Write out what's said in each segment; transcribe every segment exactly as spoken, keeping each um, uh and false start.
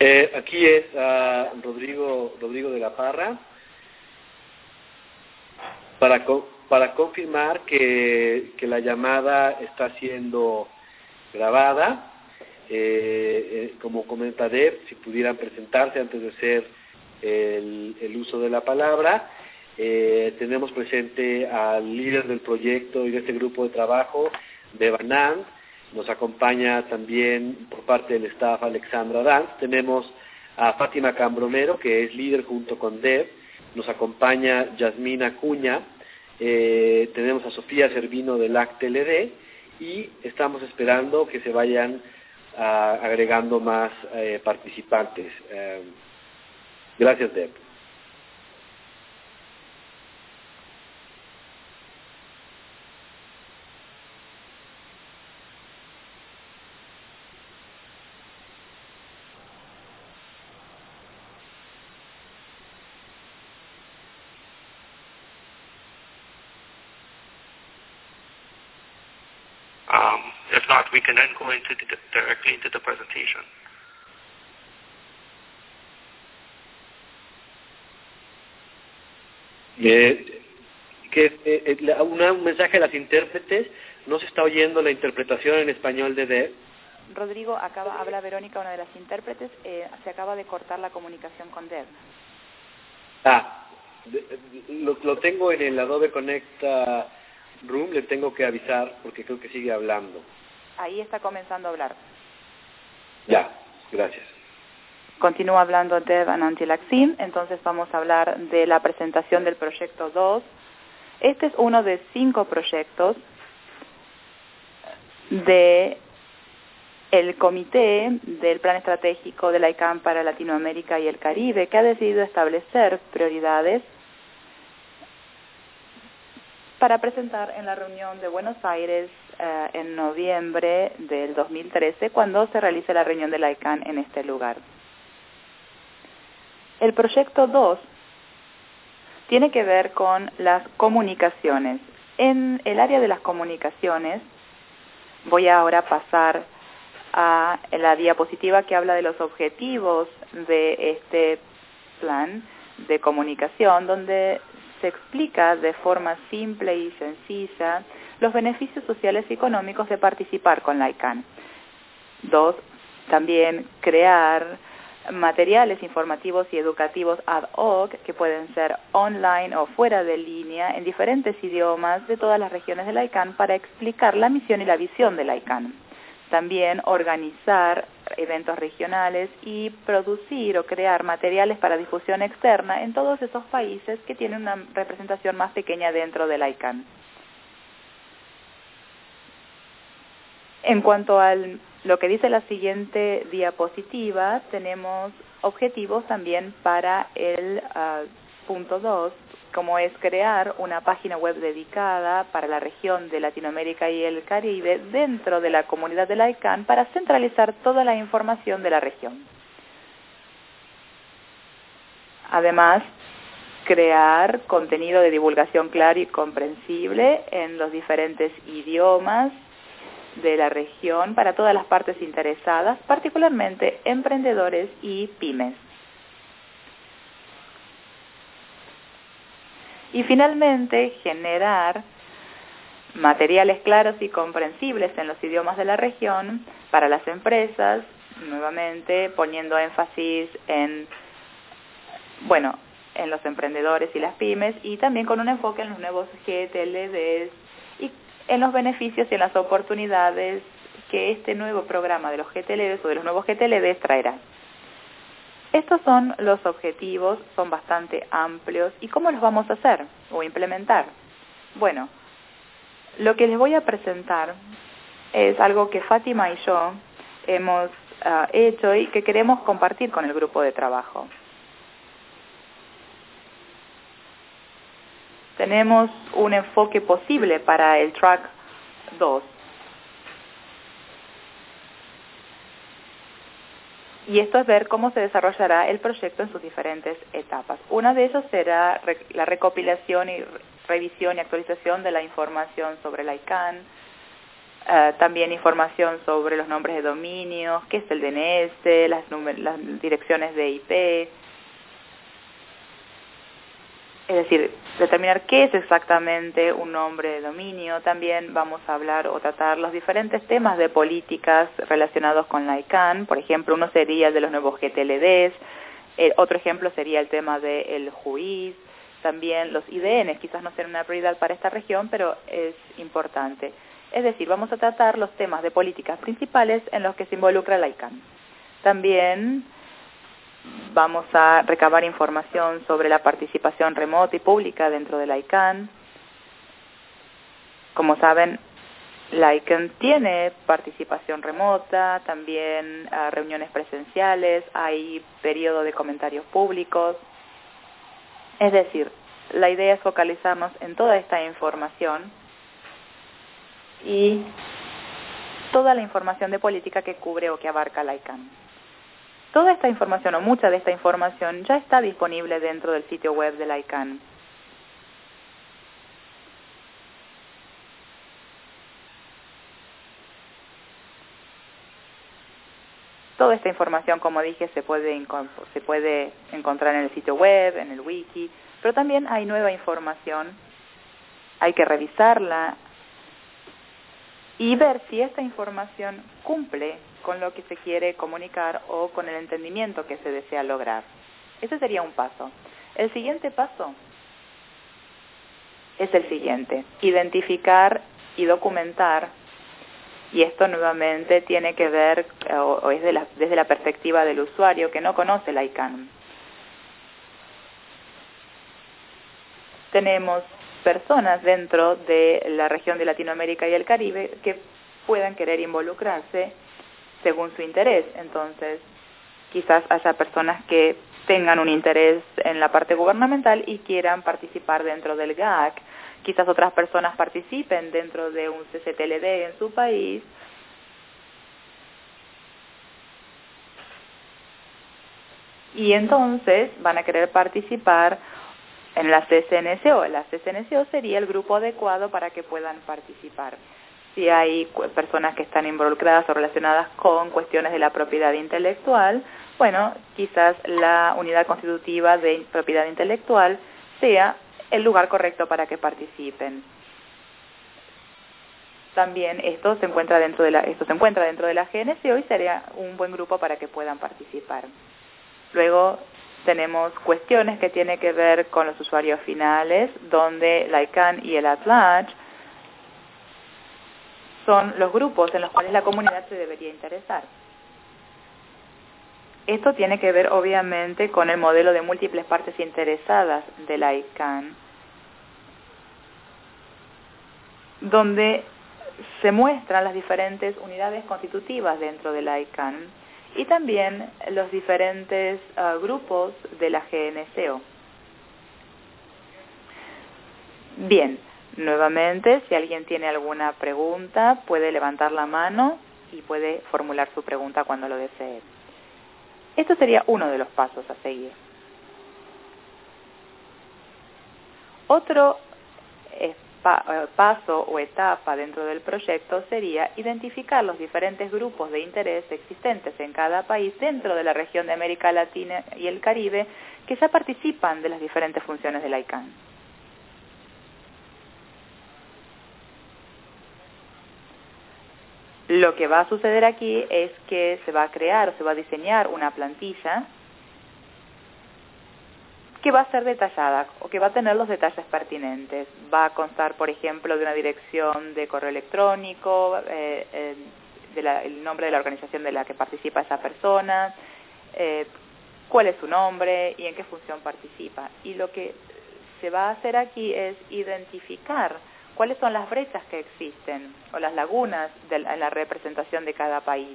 Eh, aquí es uh, Rodrigo Rodrigo de la Parra para co para confirmar que, que la llamada está siendo grabada. Eh, eh, como comenta Deb, si pudieran presentarse antes de hacer el, el uso de la palabra. Eh, tenemos presente al líder del proyecto y de este grupo de trabajo, Deb Anand. Nos acompaña también por parte del staff Alexandra Danz. Tenemos a Fátima Cambromero, que es líder junto con Deb. Nos acompaña Yasmina Acuña. Eh, tenemos a Sofía Servino del A C T L D y estamos esperando que se vayan uh, agregando más eh, participantes. Eh, gracias, Deb. If not, we can then go into the, directly into the presentation. Eh, que eh, eh, una, un mensaje a las intérpretes. No se está oyendo la interpretación en español de Deb. Rodrigo, acaba, habla Verónica, una de las intérpretes. Eh, se acaba de cortar la comunicación con Deb. Ah, de, lo, lo tengo en el Adobe Connect uh, Room. Le tengo que avisar porque creo que sigue hablando. Ahí está comenzando a hablar. Ya, gracias. Continúa hablando Deb Anand-Tilaksin. Entonces vamos a hablar de la presentación del proyecto dos. Este es uno de cinco proyectos de el Comité del Plan Estratégico de la I C A N para Latinoamérica y el Caribe, que ha decidido establecer prioridades para presentar en la reunión de Buenos Aires eh, en noviembre del dos mil trece, cuando se realice la reunión de la I C A N en este lugar. El proyecto dos tiene que ver con las comunicaciones. En el área de las comunicaciones, voy ahora a pasar a la diapositiva que habla de los objetivos de este plan de comunicación, donde se explica de forma simple y sencilla los beneficios sociales y económicos de participar con la I C A N. Dos, también crear materiales informativos y educativos ad hoc que pueden ser online o fuera de línea en diferentes idiomas de todas las regiones de la I C A N para explicar la misión y la visión de la I C A N. También organizar eventos regionales y producir o crear materiales para difusión externa en todos esos países que tienen una representación más pequeña dentro de la I C A N. En cuanto a lo que dice la siguiente diapositiva, tenemos objetivos también para el uh, punto dos, como es crear una página web dedicada para la región de Latinoamérica y el Caribe dentro de la comunidad de la I C A N para centralizar toda la información de la región. Además, crear contenido de divulgación claro y comprensible en los diferentes idiomas de la región para todas las partes interesadas, particularmente emprendedores y pymes. Y finalmente, generar materiales claros y comprensibles en los idiomas de la región para las empresas, nuevamente poniendo énfasis en, bueno, en los emprendedores y las pymes, y también con un enfoque en los nuevos G T L Ds y en los beneficios y en las oportunidades que este nuevo programa de los G T L Ds o de los nuevos G T L Ds traerá. Estos son los objetivos, son bastante amplios. ¿Y cómo los vamos a hacer o implementar? Bueno, lo que les voy a presentar es algo que Fátima y yo hemos uh, hecho y que queremos compartir con el grupo de trabajo. Tenemos un enfoque posible para el track dos. Y esto es ver cómo se desarrollará el proyecto en sus diferentes etapas. Una de ellas será la recopilación y revisión y actualización de la información sobre la I C A N, uh, también información sobre los nombres de dominios, qué es el D N S, las, las direcciones de I P. Es decir, determinar qué es exactamente un nombre de dominio. También vamos a hablar o tratar los diferentes temas de políticas relacionados con la ICANN. Por ejemplo, uno sería el de los nuevos G T L Ds. El otro ejemplo sería el tema del juiz. También los I D Ns, quizás no sean una prioridad para esta región, pero es importante. Es decir, vamos a tratar los temas de políticas principales en los que se involucra la ICANN. También vamos a recabar información sobre la participación remota y pública dentro de la ICANN. Como saben, la ICANN tiene participación remota, también uh, reuniones presenciales, hay periodo de comentarios públicos. Es decir, la idea es focalizarnos en toda esta información y toda la información de política que cubre o que abarca la ICANN. Toda esta información o mucha de esta información ya está disponible dentro del sitio web de la ICANN. Toda esta información, como dije, se puede, se puede encontrar en el sitio web, en el wiki, pero también hay nueva información. Hay que revisarla y ver si esta información cumple con lo que se quiere comunicar o con el entendimiento que se desea lograr. Ese sería un paso. El siguiente paso es el siguiente: identificar y documentar. Y esto nuevamente tiene que ver, o, o es de la, desde la perspectiva del usuario que no conoce la ICANN. Tenemos personas dentro de la región de Latinoamérica y el Caribe que puedan querer involucrarse según su interés. Entonces, quizás haya personas que tengan un interés en la parte gubernamental y quieran participar dentro del G A C. Quizás otras personas participen dentro de un C C T L D en su país. Y entonces van a querer participar en la C C N C O. La C C N C O sería el grupo adecuado para que puedan participar. Si hay personas que están involucradas o relacionadas con cuestiones de la propiedad intelectual, bueno, quizás la unidad constitutiva de propiedad intelectual sea el lugar correcto para que participen. También esto se encuentra dentro de la esto se encuentra dentro de la G N C O y sería un buen grupo para que puedan participar. Luego tenemos cuestiones que tienen que ver con los usuarios finales, donde la ICANN y el AT-Large son los grupos en los cuales la comunidad se debería interesar. Esto tiene que ver obviamente con el modelo de múltiples partes interesadas de la ICANN, donde se muestran las diferentes unidades constitutivas dentro de la ICANN y también los diferentes uh, grupos de la G N C O. Bien, nuevamente, si alguien tiene alguna pregunta, puede levantar la mano y puede formular su pregunta cuando lo desee. Esto sería uno de los pasos a seguir. Otro eh, pa, eh, paso o etapa dentro del proyecto sería identificar los diferentes grupos de interés existentes en cada país dentro de la región de América Latina y el Caribe que ya participan de las diferentes funciones de la ICANN. Lo que va a suceder aquí es que se va a crear o se va a diseñar una plantilla que va a ser detallada o que va a tener los detalles pertinentes. Va a constar, por ejemplo, de una dirección de correo electrónico, eh, eh, de la, el nombre de la organización de la que participa esa persona, eh, cuál es su nombre y en qué función participa. Y lo que se va a hacer aquí es identificar cuáles son las brechas que existen o las lagunas de la, en la representación de cada país.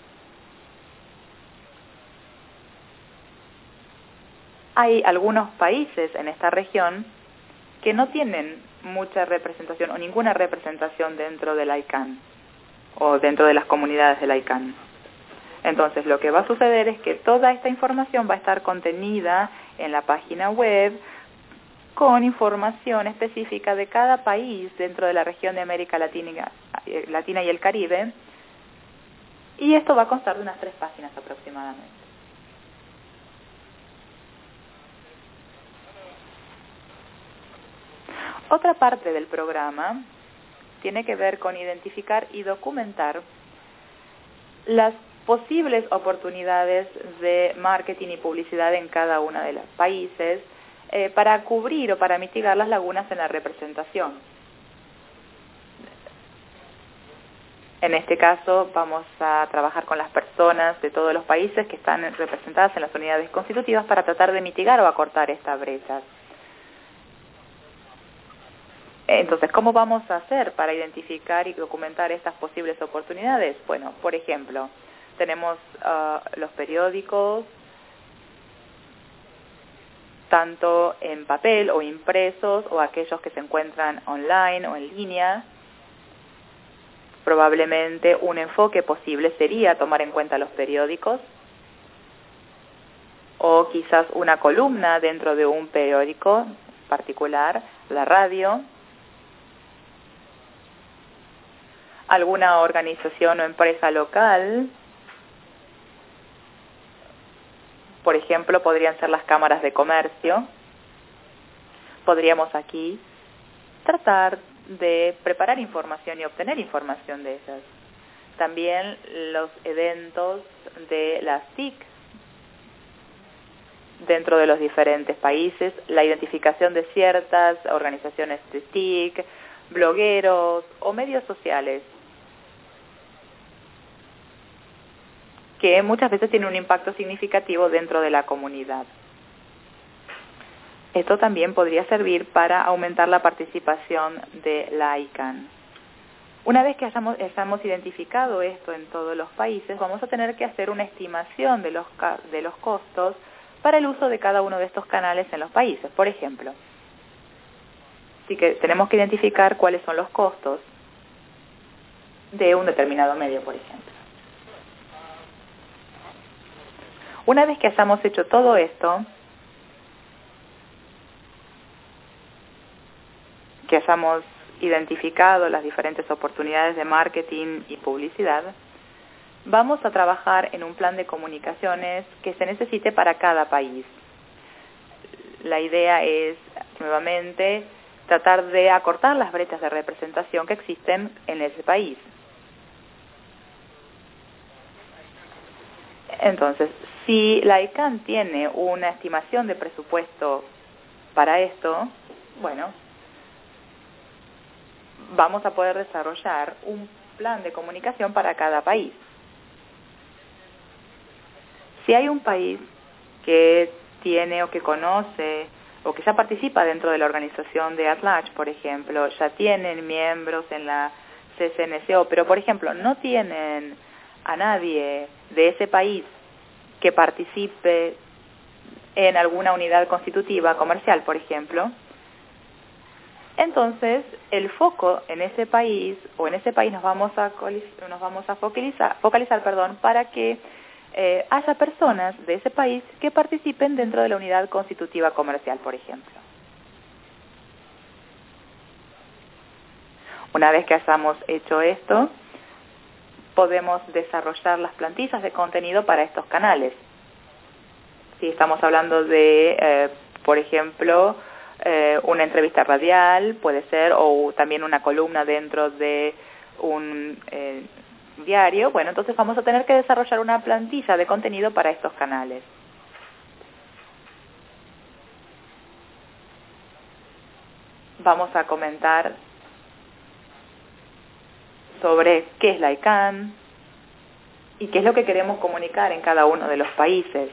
Hay algunos países en esta región que no tienen mucha representación o ninguna representación dentro de la ICANN o dentro de las comunidades de la ICANN. Entonces, lo que va a suceder es que toda esta información va a estar contenida en la página web con información específica de cada país dentro de la región de América Latina, Latina y el Caribe, y esto va a constar de unas tres páginas aproximadamente. Otra parte del programa tiene que ver con identificar y documentar las posibles oportunidades de marketing y publicidad en cada uno de los países eh, para cubrir o para mitigar las lagunas en la representación. En este caso vamos a trabajar con las personas de todos los países que están representadas en las unidades constitutivas para tratar de mitigar o acortar estas brechas. Entonces, ¿cómo vamos a hacer para identificar y documentar estas posibles oportunidades? Bueno, por ejemplo, tenemos uh, los periódicos, tanto en papel o impresos, o aquellos que se encuentran online o en línea. Probablemente un enfoque posible sería tomar en cuenta los periódicos, o quizás una columna dentro de un periódico particular, la radio, alguna organización o empresa local. Por ejemplo, podrían ser las cámaras de comercio. Podríamos aquí tratar de preparar información y obtener información de ellas. También los eventos de las T I C dentro de los diferentes países, la identificación de ciertas organizaciones de T I C, blogueros o medios sociales que muchas veces tienen un impacto significativo dentro de la comunidad. Esto también podría servir para aumentar la participación de la I C A N. Una vez que hayamos, hayamos identificado esto en todos los países, vamos a tener que hacer una estimación de los, de los costos para el uso de cada uno de estos canales en los países. Por ejemplo, así que tenemos que identificar cuáles son los costos de un determinado medio, por ejemplo. Una vez que hayamos hecho todo esto, que hayamos identificado las diferentes oportunidades de marketing y publicidad, vamos a trabajar en un plan de comunicaciones que se necesite para cada país. La idea es, nuevamente, tratar de acortar las brechas de representación que existen en ese país. Entonces, si la I C A N tiene una estimación de presupuesto para esto, bueno, vamos a poder desarrollar un plan de comunicación para cada país. Si hay un país que tiene o que conoce o que ya participa dentro de la organización de At-Large, por ejemplo, ya tienen miembros en la C C N C O, pero por ejemplo no tienen a nadie de ese país que participe en alguna unidad constitutiva comercial, por ejemplo, entonces el foco en ese país o en ese país nos vamos a nos vamos a focalizar, focalizar perdón, para que eh, haya personas de ese país que participen dentro de la unidad constitutiva comercial, por ejemplo. Una vez que hayamos hecho esto, podemos desarrollar las plantillas de contenido para estos canales. Si estamos hablando de, eh, por ejemplo, eh, una entrevista radial, puede ser, o también una columna dentro de un eh, diario, bueno, entonces vamos a tener que desarrollar una plantilla de contenido para estos canales. Vamos a comentar sobre qué es la I C A N y qué es lo que queremos comunicar en cada uno de los países.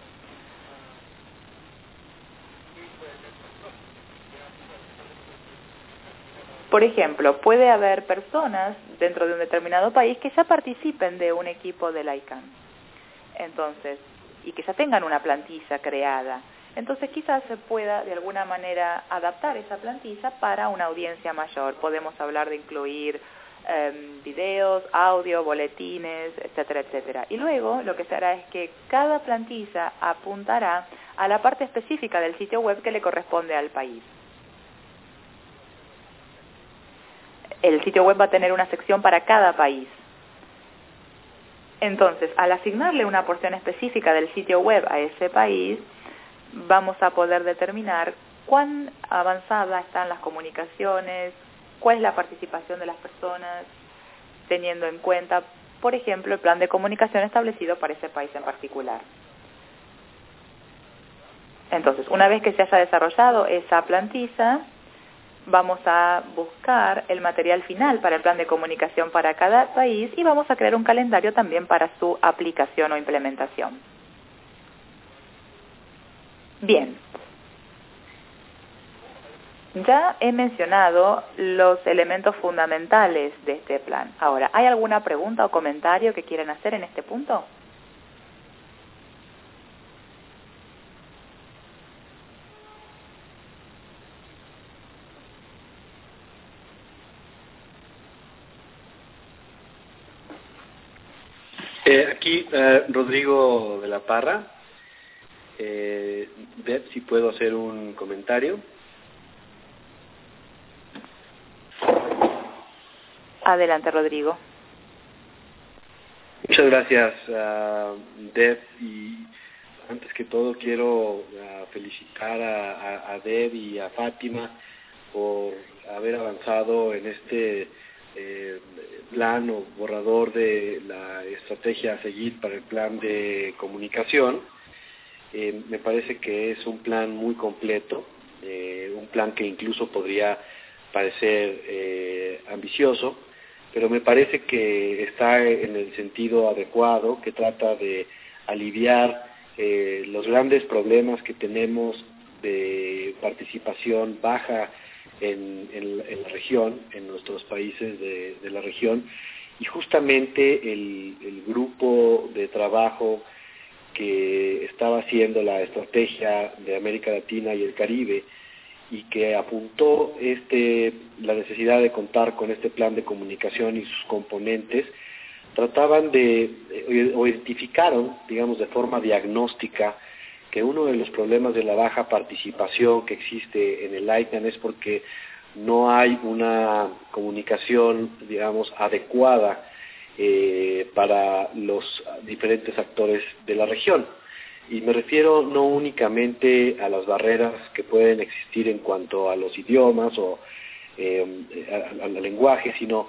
Por ejemplo, puede haber personas dentro de un determinado país que ya participen de un equipo de la I C A N. Entonces, y que ya tengan una plantilla creada. Entonces quizás se pueda de alguna manera adaptar esa plantilla para una audiencia mayor. Podemos hablar de incluir eh, videos, audio, boletines, etcétera, etcétera. Y luego lo que se hará es que cada plantilla apuntará a la parte específica del sitio web que le corresponde al país. el sitio web va a tener una sección para cada país. Entonces, al asignarle una porción específica del sitio web a ese país, vamos a poder determinar cuán avanzada están las comunicaciones, cuál es la participación de las personas, teniendo en cuenta, por ejemplo, el plan de comunicación establecido para ese país en particular. Entonces, una vez que se haya desarrollado esa plantilla, vamos a buscar el material final para el plan de comunicación para cada país y vamos a crear un calendario también para su aplicación o implementación. Bien. Ya he mencionado los elementos fundamentales de este plan. Ahora, ¿hay alguna pregunta o comentario que quieran hacer en este punto? Eh, aquí, eh, Rodrigo de la Parra. Eh, Deb, si puedo hacer un comentario. Adelante, Rodrigo. Muchas gracias, uh, Deb. Y antes que todo quiero uh, felicitar a, a, a Deb y a Fátima por haber avanzado en este eh, plan o borrador de la estrategia a seguir para el plan de comunicación. Eh, me parece que es un plan muy completo, eh, un plan que incluso podría parecer eh, ambicioso, pero me parece que está en el sentido adecuado, que trata de aliviar eh, los grandes problemas que tenemos de participación baja en, en, en la región, en nuestros países de, de la región, y justamente el, el grupo de trabajo que estaba haciendo la estrategia de América Latina y el Caribe y que apuntó este, la necesidad de contar con este plan de comunicación y sus componentes, trataban de, o identificaron, digamos, de forma diagnóstica, que uno de los problemas de la baja participación que existe en el ICANN es porque no hay una comunicación, digamos, adecuada eh, para los diferentes actores de la región. Y me refiero no únicamente a las barreras que pueden existir en cuanto a los idiomas o eh, al lenguaje, sino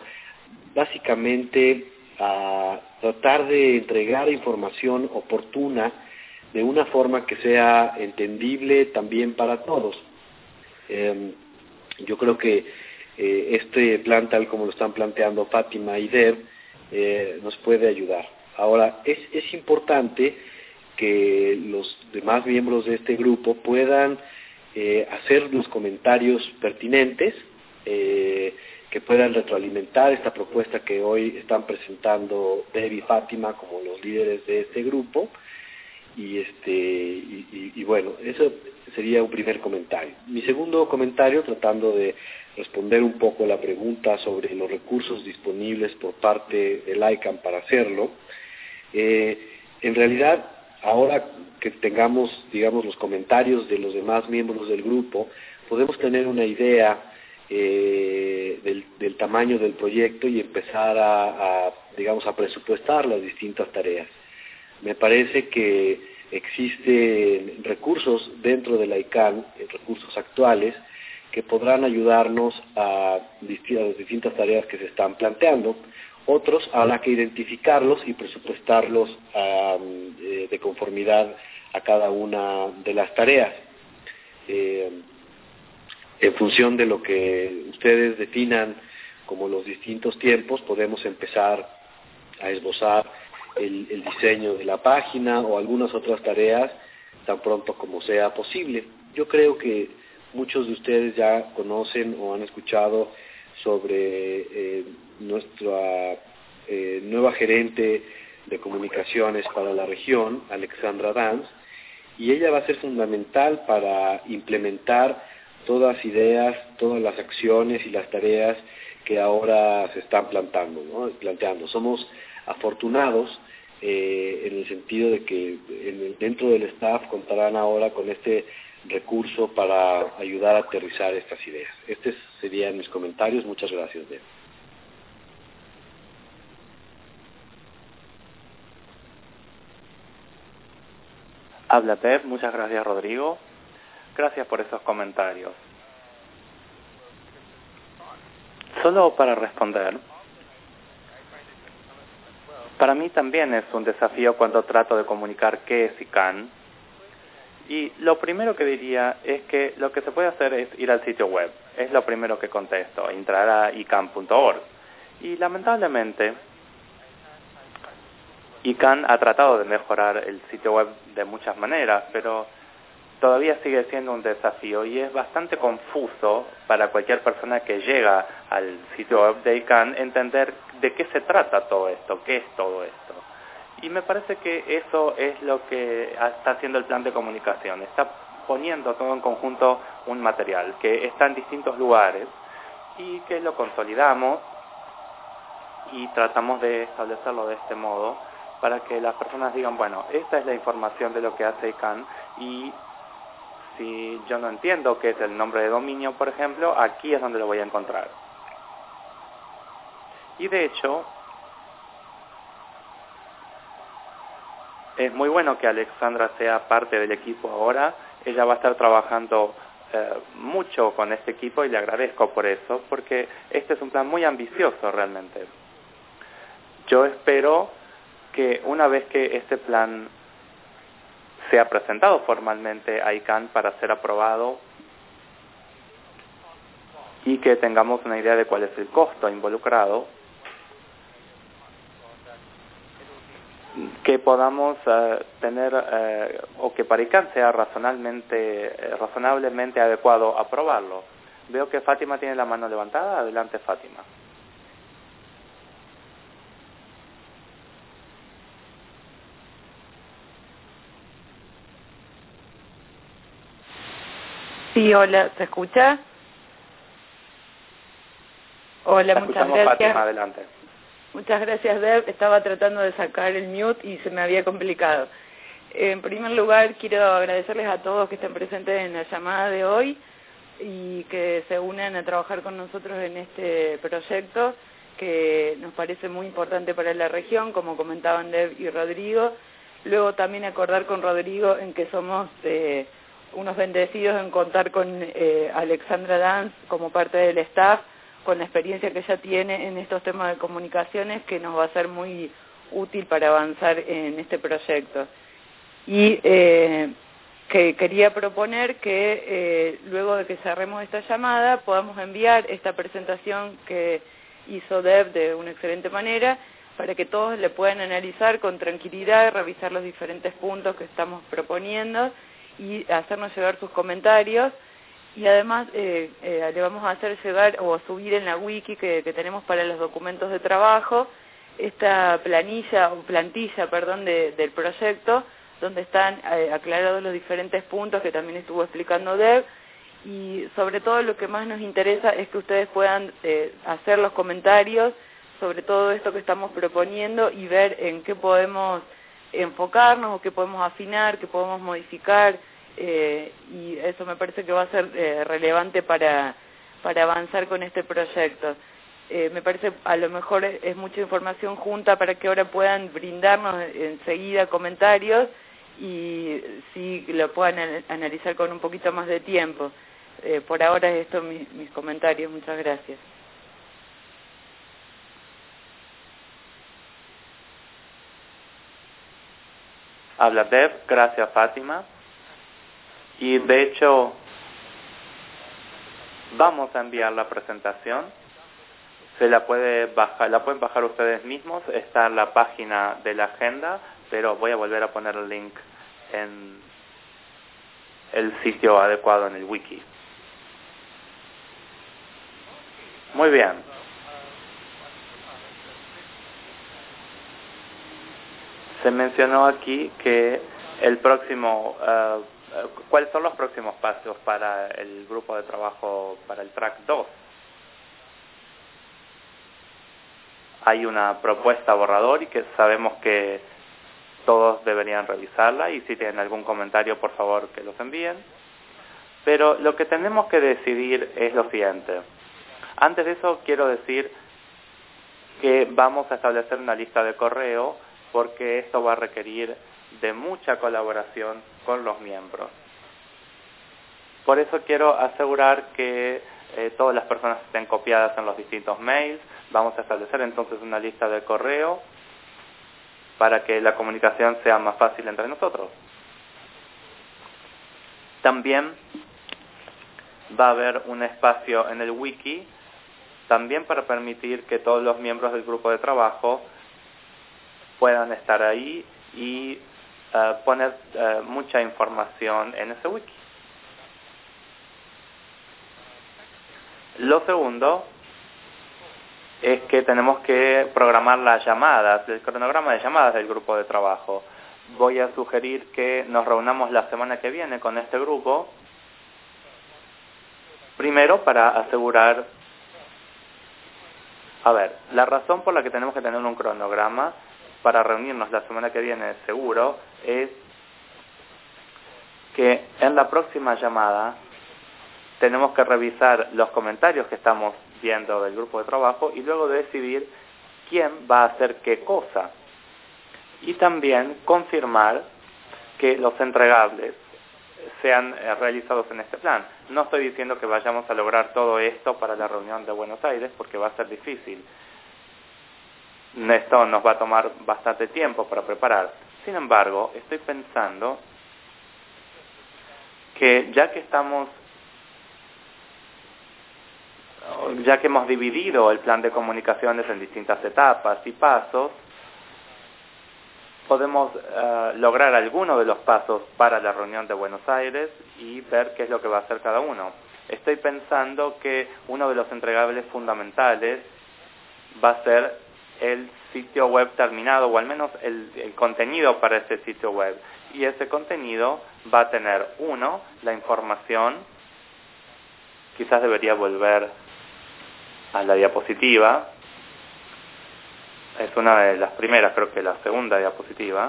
básicamente a tratar de entregar información oportuna de una forma que sea entendible también para todos. Eh, yo creo que eh, este plan, tal como lo están planteando Fátima y Deb, eh, nos puede ayudar. Ahora, es, es importante que los demás miembros de este grupo puedan eh, hacer los comentarios pertinentes, eh, que puedan retroalimentar esta propuesta que hoy están presentando Deb y Fátima como los líderes de este grupo, y este y, y, y bueno, eso sería un primer comentario. Mi segundo comentario, tratando de responder un poco la pregunta sobre los recursos disponibles por parte del ICANN para hacerlo, eh, en realidad, ahora que tengamos, digamos, los comentarios de los demás miembros del grupo, podemos tener una idea eh, del, del tamaño del proyecto y empezar a, a, digamos, a presupuestar las distintas tareas. Me parece que existen recursos dentro de la ICANN, recursos actuales, que podrán ayudarnos a, a las distintas tareas que se están planteando. Otros habrá que identificarlos y presupuestarlos um, eh, de conformidad a cada una de las tareas. Eh, en función de lo que ustedes definan como los distintos tiempos, podemos empezar a esbozar el, el diseño de la página o algunas otras tareas tan pronto como sea posible. Yo creo que muchos de ustedes ya conocen o han escuchado sobre eh, nuestra eh, nueva gerente de comunicaciones para la región, Alexandra Danz, y ella va a ser fundamental para implementar todas las ideas, todas las acciones y las tareas que ahora se están plantando, ¿no? planteando. Somos afortunados eh, en el sentido de que en el, dentro del staff contarán ahora con este recurso para ayudar a aterrizar estas ideas. Estos serían mis comentarios. Muchas gracias, Ben. Háblate, muchas gracias Rodrigo. Gracias por esos comentarios. Solo para responder, para mí también es un desafío cuando trato de comunicar qué es I C A N. Y lo primero que diría es que lo que se puede hacer es ir al sitio web. Es lo primero que contesto, entrar a I C A N punto org. Y lamentablemente, I C A N ha tratado de mejorar el sitio web de muchas maneras, pero todavía sigue siendo un desafío y es bastante confuso para cualquier persona que llega al sitio web de I C A N entender de qué se trata todo esto, qué es todo esto. Y me parece que eso es lo que está haciendo el plan de comunicación. Está poniendo todo en conjunto un material que está en distintos lugares y que lo consolidamos y tratamos de establecerlo de este modo para que las personas digan, bueno, esta es la información de lo que hace I C A N y si yo no entiendo qué es el nombre de dominio, por ejemplo, aquí es donde lo voy a encontrar. Y de hecho, es muy bueno que Alexandra sea parte del equipo ahora. Ella va a estar trabajando eh, mucho con este equipo y le agradezco por eso, porque este es un plan muy ambicioso realmente. Yo espero que una vez que este plan sea presentado formalmente a I C A N para ser aprobado y que tengamos una idea de cuál es el costo involucrado, que podamos uh, tener, uh, o que para I C A N sea razonablemente, eh, razonablemente adecuado aprobarlo. Veo que Fátima tiene la mano levantada. Adelante, Fátima. Sí, hola, ¿se escucha? Hola, La muchas gracias. Fátima, adelante. Muchas gracias, Deb. Estaba tratando de sacar el mute y se me había complicado. En primer lugar, quiero agradecerles a todos que estén presentes en la llamada de hoy y que se unan a trabajar con nosotros en este proyecto que nos parece muy importante para la región, como comentaban Deb y Rodrigo. Luego también acordar con Rodrigo en que somos eh, unos bendecidos en contar con eh, Alexandra Danz como parte del staff, con la experiencia que ella tiene en estos temas de comunicaciones, que nos va a ser muy útil para avanzar en este proyecto. Y eh, que quería proponer que eh, luego de que cerremos esta llamada podamos enviar esta presentación que hizo Deb de una excelente manera para que todos le puedan analizar con tranquilidad, revisar los diferentes puntos que estamos proponiendo y hacernos llegar sus comentarios. Y además eh, eh, le vamos a hacer llegar o subir en la wiki que, que tenemos para los documentos de trabajo esta planilla o plantilla, perdón, de, del proyecto, donde están eh, aclarados los diferentes puntos que también estuvo explicando Deb, y sobre todo lo que más nos interesa es que ustedes puedan eh, hacer los comentarios sobre todo esto que estamos proponiendo y ver en qué podemos enfocarnos o qué podemos afinar, qué podemos modificar. Eh, y eso me parece que va a ser eh, relevante para, para avanzar con este proyecto. Eh, me parece a lo mejor es, es mucha información junta para que ahora puedan brindarnos enseguida comentarios y sí lo puedan an analizar con un poquito más de tiempo. Eh, por ahora es esto mis, mis comentarios. Muchas gracias. Habla Deb, gracias Fátima. Y de hecho, vamos a enviar la presentación. Se la puede bajar, la pueden bajar ustedes mismos. Está en la página de la agenda, pero voy a volver a poner el link en el sitio adecuado en el wiki. Muy bien. Se mencionó aquí que el próximo, uh, ¿cuáles son los próximos pasos para el grupo de trabajo para el track dos? Hay una propuesta borrador y que sabemos que todos deberían revisarla y si tienen algún comentario, por favor, que los envíen. Pero lo que tenemos que decidir es lo siguiente. Antes de eso, quiero decir que vamos a establecer una lista de correo porque esto va a requerir de mucha colaboración con los miembros. Por eso quiero asegurar que eh, todas las personas estén copiadas en los distintos mails. Vamos a establecer entonces una lista de correo para que la comunicación sea más fácil entre nosotros. También va a haber un espacio en el wiki, también para permitir que todos los miembros del grupo de trabajo puedan estar ahí y uh, poner uh, mucha información en ese wiki. Lo segundo es que tenemos que programar las llamadas, el cronograma de llamadas del grupo de trabajo. Voy a sugerir que nos reunamos la semana que viene con este grupo, primero para asegurar, a ver, la razón por la que tenemos que tener un cronograma para reunirnos la semana que viene seguro es que en la próxima llamada tenemos que revisar los comentarios que estamos viendo del grupo de trabajo y luego decidir quién va a hacer qué cosa. Y también confirmar que los entregables sean eh, realizados en este plan. No estoy diciendo que vayamos a lograr todo esto para la reunión de Buenos Aires porque va a ser difícil. Esto nos va a tomar bastante tiempo para preparar. Sin embargo, estoy pensando que ya que estamos ya que hemos dividido el plan de comunicaciones en distintas etapas y pasos, podemos uh, lograr alguno de los pasos para la reunión de Buenos Aires y ver qué es lo que va a hacer cada uno. Estoy pensando que uno de los entregables fundamentales va a ser el sitio web terminado, o al menos el, el contenido para ese sitio web. Y ese contenido va a tener, uno, la información, quizás debería volver a la diapositiva, es una de las primeras, creo que la segunda diapositiva.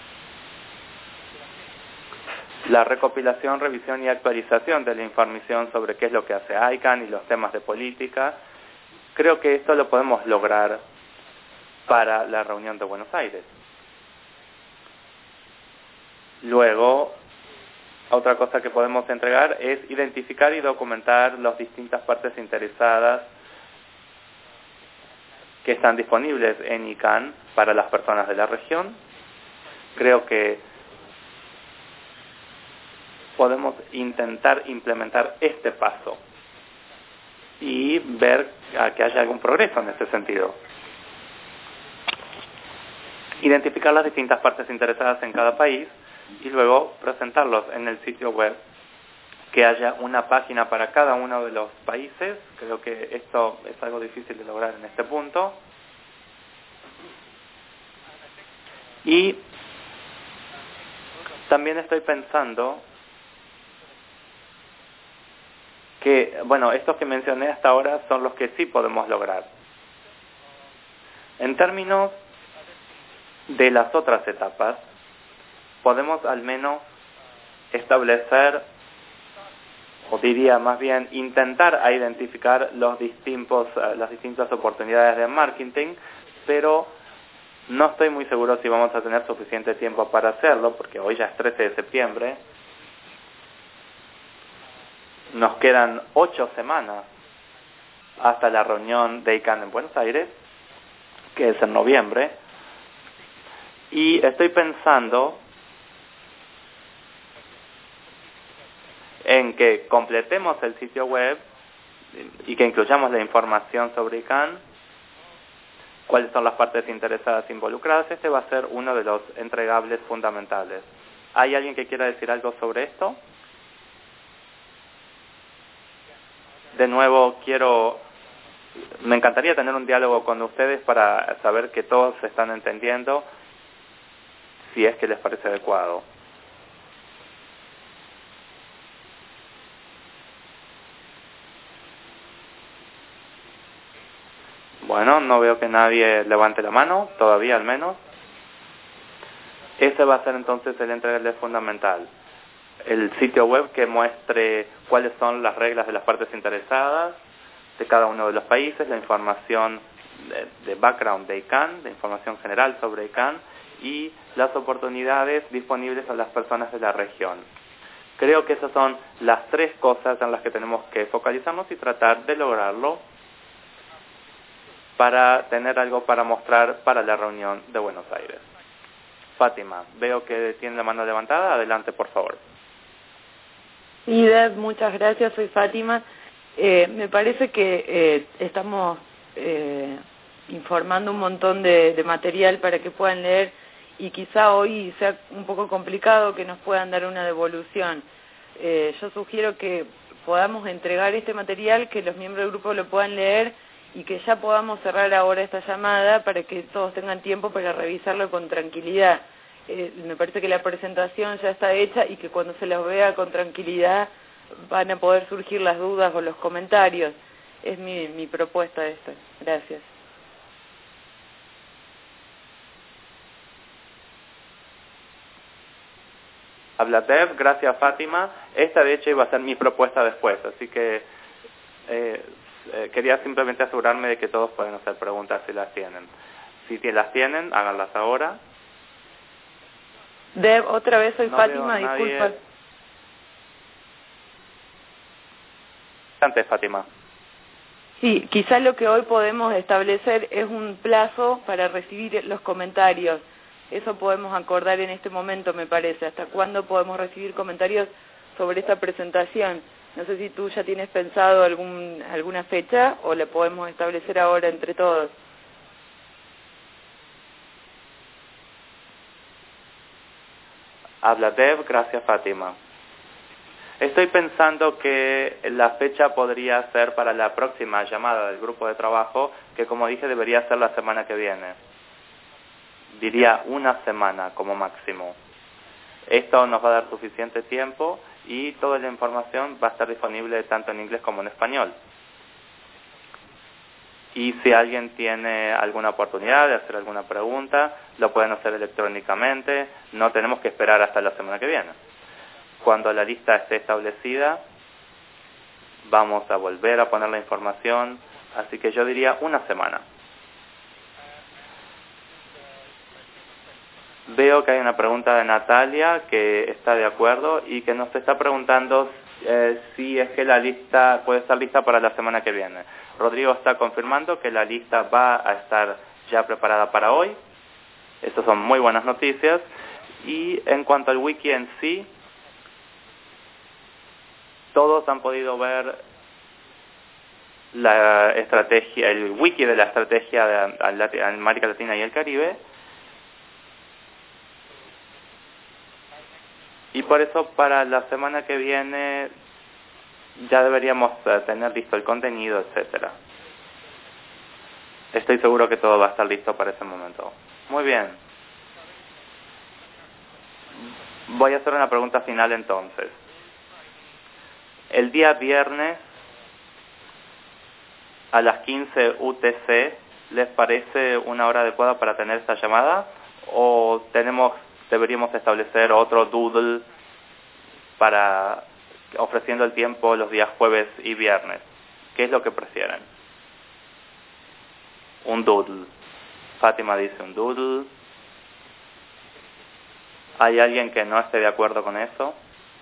La recopilación, revisión y actualización de la información sobre qué es lo que hace I C A N y los temas de política. Creo que esto lo podemos lograr para la reunión de Buenos Aires. Luego, otra cosa que podemos entregar es identificar y documentar las distintas partes interesadas que están disponibles en I C A N para las personas de la región. Creo que podemos intentar implementar este paso y ver a que haya algún progreso en este sentido. Identificar las distintas partes interesadas en cada país y luego presentarlos en el sitio web. Que haya una página para cada uno de los países. Creo que esto es algo difícil de lograr en este punto. Y también estoy pensando que, bueno, estos que mencioné hasta ahora son los que sí podemos lograr. En términos de las otras etapas, podemos al menos establecer, o diría más bien intentar identificar los distintos, las distintas oportunidades de marketing, pero no estoy muy seguro si vamos a tener suficiente tiempo para hacerlo, porque hoy ya es trece de septiembre, nos quedan ocho semanas hasta la reunión de I C A N en Buenos Aires, que es en noviembre, y estoy pensando en que completemos el sitio web y que incluyamos la información sobre I C A N, cuáles son las partes interesadas involucradas. Este va a ser uno de los entregables fundamentales. ¿Hay alguien que quiera decir algo sobre esto? De nuevo, quiero, me encantaría tener un diálogo con ustedes para saber que todos se están entendiendo, si es que les parece adecuado. Bueno, no veo que nadie levante la mano, todavía al menos. Ese va a ser entonces el entregable fundamental. El sitio web que muestre cuáles son las reglas de las partes interesadas de cada uno de los países, la información de, de background de I C A N, de información general sobre I C A N, y las oportunidades disponibles a las personas de la región. Creo que esas son las tres cosas en las que tenemos que focalizarnos y tratar de lograrlo para tener algo para mostrar para la reunión de Buenos Aires. Fátima, veo que tiene la mano levantada. Adelante, por favor. Sí, Deb, muchas gracias. Soy Fátima. Eh, me parece que eh, estamos eh, informando un montón de, de material para que puedan leer y quizá hoy sea un poco complicado que nos puedan dar una devolución. Eh, yo sugiero que podamos entregar este material, que los miembros del grupo lo puedan leer y que ya podamos cerrar ahora esta llamada para que todos tengan tiempo para revisarlo con tranquilidad. Eh, me parece que la presentación ya está hecha y que cuando se los vea con tranquilidad van a poder surgir las dudas o los comentarios. Es mi, mi propuesta esta. Gracias. Habla Deb, gracias Fátima. Esta de hecho iba a ser mi propuesta después, así que eh, eh, quería simplemente asegurarme de que todos pueden hacer preguntas si las tienen. Si las tienen, háganlas ahora. Deb, otra vez soy no Fátima, veo disculpa. Nadie. Antes, Fátima. Sí, quizás lo que hoy podemos establecer es un plazo para recibir los comentarios. Eso podemos acordar en este momento, me parece. ¿Hasta cuándo podemos recibir comentarios sobre esta presentación? No sé si tú ya tienes pensado algún, alguna fecha o la podemos establecer ahora entre todos. Habla Deb, gracias Fátima. Estoy pensando que la fecha podría ser para la próxima llamada del grupo de trabajo, que como dije debería ser la semana que viene. Diría una semana como máximo. Esto nos va a dar suficiente tiempo y toda la información va a estar disponible tanto en inglés como en español. Y si alguien tiene alguna oportunidad de hacer alguna pregunta, lo pueden hacer electrónicamente. No tenemos que esperar hasta la semana que viene. Cuando la lista esté establecida, vamos a volver a poner la información. Así que yo diría una semana. Veo que hay una pregunta de Natalia que está de acuerdo y que nos está preguntando eh, si es que la lista puede estar lista para la semana que viene. Rodrigo está confirmando que la lista va a estar ya preparada para hoy. Estas son muy buenas noticias. Y en cuanto al wiki en sí, todos han podido ver la estrategia, el wiki de la estrategia de América Latina y el Caribe. Y por eso para la semana que viene ya deberíamos tener listo el contenido, etcétera. Estoy seguro que todo va a estar listo para ese momento. Muy bien. Voy a hacer una pregunta final entonces. El día viernes a las quince U T C, ¿les parece una hora adecuada para tener esta llamada? ¿O tenemos deberíamos establecer otro doodle para ofreciendo el tiempo los días jueves y viernes? ¿Qué es lo que prefieren? Un doodle. Fátima dice un doodle. ¿Hay alguien que no esté de acuerdo con eso?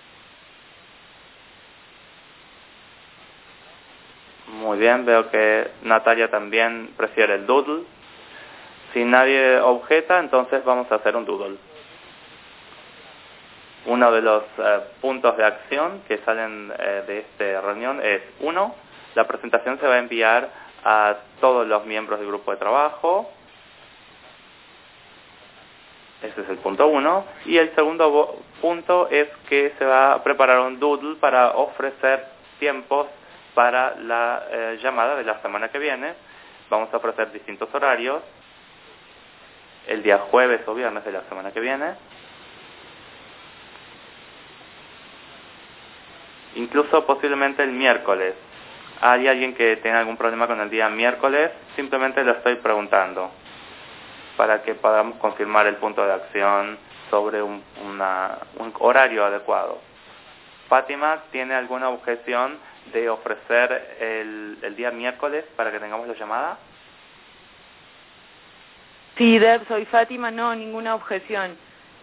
Muy bien, veo que Natalia también prefiere el doodle. Si nadie objeta, entonces vamos a hacer un doodle. Uno de los eh, puntos de acción que salen eh, de esta reunión es, uno, la presentación se va a enviar a todos los miembros del grupo de trabajo. Ese es el punto uno. Y el segundo punto es que se va a preparar un doodle para ofrecer tiempos para la eh, llamada de la semana que viene. Vamos a ofrecer distintos horarios. El día jueves o viernes de la semana que viene. Incluso posiblemente el miércoles. ¿Hay alguien que tenga algún problema con el día miércoles? Simplemente lo estoy preguntando para que podamos confirmar el punto de acción sobre un, una, un horario adecuado. Fátima, ¿tiene alguna objeción de ofrecer el, el día miércoles para que tengamos la llamada? Sí, Deb, soy Fátima, no, ninguna objeción.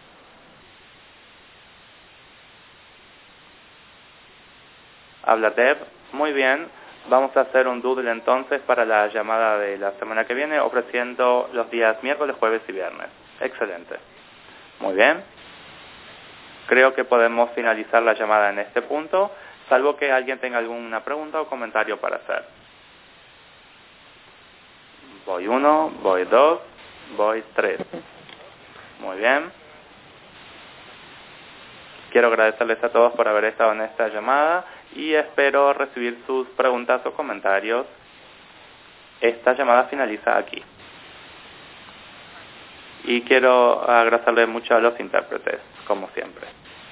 Habla Deb. Muy bien. Vamos a hacer un doodle entonces para la llamada de la semana que viene, ofreciendo los días miércoles, jueves y viernes. Excelente. Muy bien. Creo que podemos finalizar la llamada en este punto, salvo que alguien tenga alguna pregunta o comentario para hacer. Voy uno, voy dos, voy tres. Muy bien. Quiero agradecerles a todos por haber estado en esta llamada y espero recibir sus preguntas o comentarios. Esta llamada finaliza aquí. Y quiero agradecerle mucho a los intérpretes, como siempre.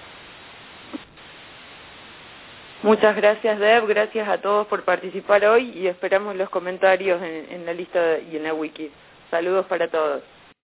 Muchas gracias, Deb, gracias a todos por participar hoy y esperamos los comentarios en, en la lista de, y en la wiki. Saludos para todos.